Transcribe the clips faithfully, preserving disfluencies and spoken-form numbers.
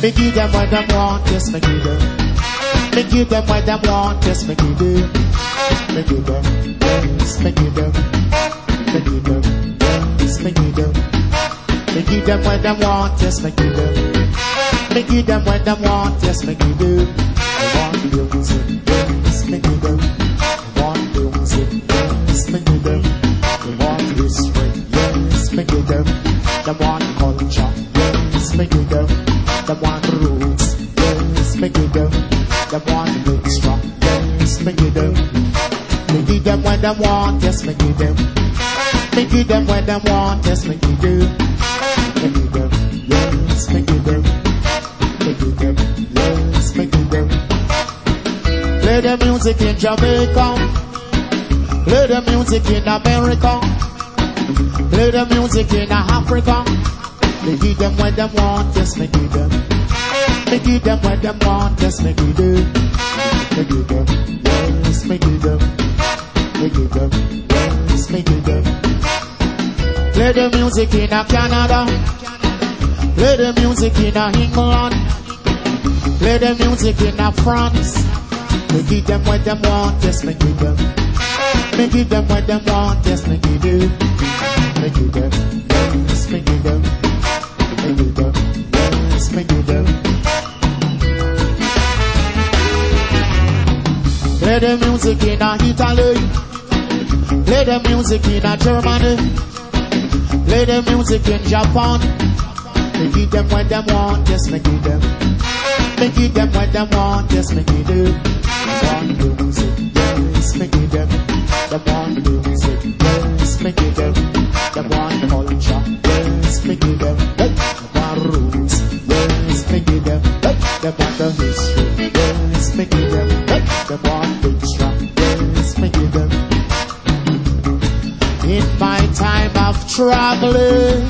Me give them what them want, yes, me give them. Me give them what them want, yes, me give them. Me give them, yes, me give them. Me give them, yes, me give them. Me give them what them want, yes, me give them. Me give them what them want, yes, me give them. I want the music, yes, me give them. I want the music, yes, me give them. I want history, yes, me give them. They want culture, yes, me give them. They want roots, yes, me give them. They want extra, yes, me give them. Me give them what they want, yes, me give them. Me give them what they want, yes, me give them. Me give them, yes, me give them. Me give them, yes, me give them. Play the music in Jamaica. Play the music in America. Play the music in Africa. Me give them what they want, yes, me give them. Me give them what they want, yes, me give them. Me give them, yes, me give them. Me give them, yes, me give them. Play the music in Canada. Play the music in England. Play the music in France. Me give them what they want, yes, me give them. Me give them what they want, yes, me give them. Me give them, yes, me give them. Me give them, yes, me give them. Play the music in Italy. Play the music in Germany. Play the music in Japan. Me give them what they want, yes, me give them. Me give them what they want, yes, me give them. They want the music, yes, me give them. They want the music, yes, me give them. They want the culture, yes, me give them. They want roots, yes, me give them. They want the history, yes, me give them. They want extra, yes, me give them. In my time of traveling,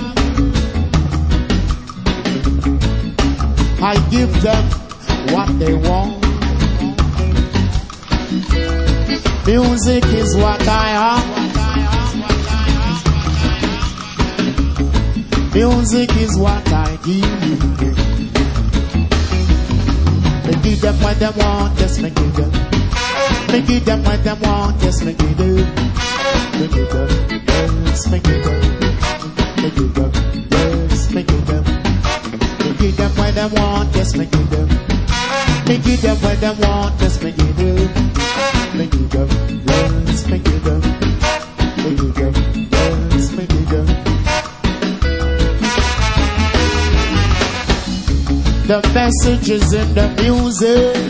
I give them what they want. Music is what I have. Music is what I give. Me give them what they want, yes, me give them. Me give them what they want, yes, me give them. Me give them, yes, me give them. Me give them, yes, me give them. Me give them what they want, yes, me give them. Me give them what they want, yes, me give them. Me give them, yes, me give them. Me give them, yes, me give them. The message is in the music.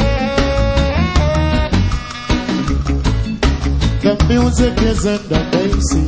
The music is in the basic.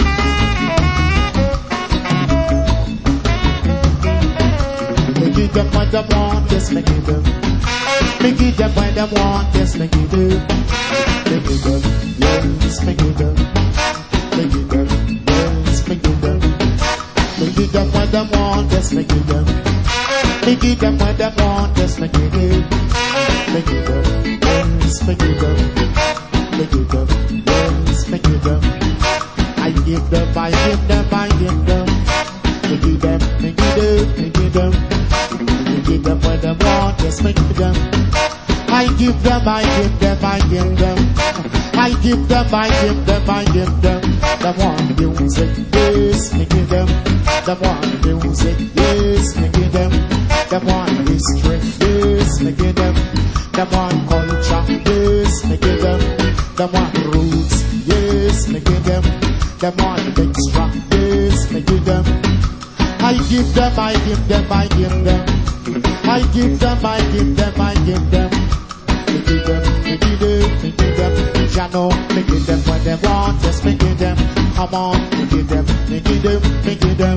Me give them what they want, yes, me give them. Me give them what they want, yes, me give them. Me give them, yes, me give them. Me give them, yes, me give them. Me give them what they want, yes, me give them. Me give them what they want, yes, me give them. Me give them, yes, me give them. Me give them, yes, me give them. I give them, I give them, I give them. Me give them, me give them, me give them. Me give them what they want, yes, me give them. I give them, I give them, I give them. I give them, I give them, I give them. They want music, yes, me give them. They want music, yes, me give them. They want history, yes, me give them. They want culture, yes, me give them. They want roots, yes, me give them. They want extra, yes, me give them. I give them, I give them, I give them. I give them, I give them, I give them. Me give them, me give them, me give them. You know, me give them what they want, yes, me give them. Come on, me give them, me give them, me give them.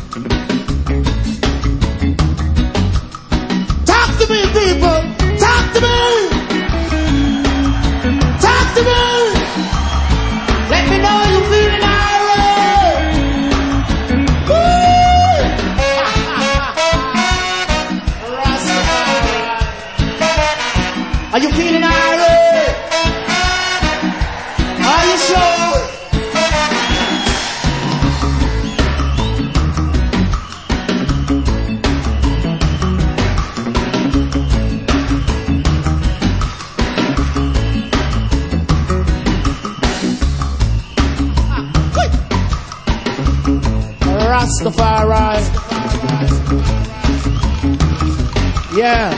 Talk to me, people. Talk to me. Talk to me. Let me know you feeling alright. Are you feeling alright? Are you sure? Rastafari. Yeah.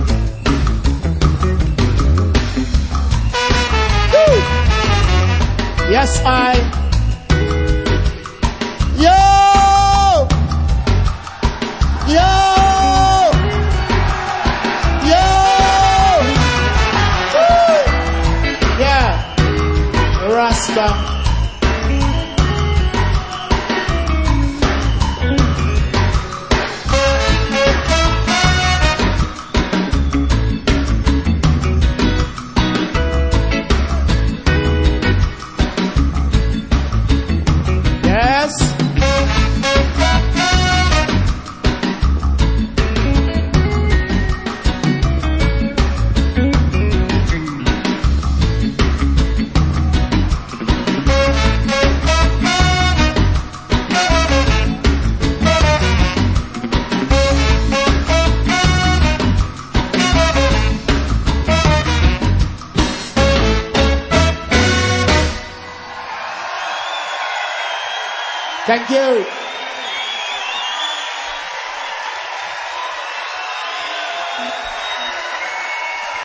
Woo. Yes, I. Yo! Yo! Yo! Woo. Yeah. Rasta. Thank you.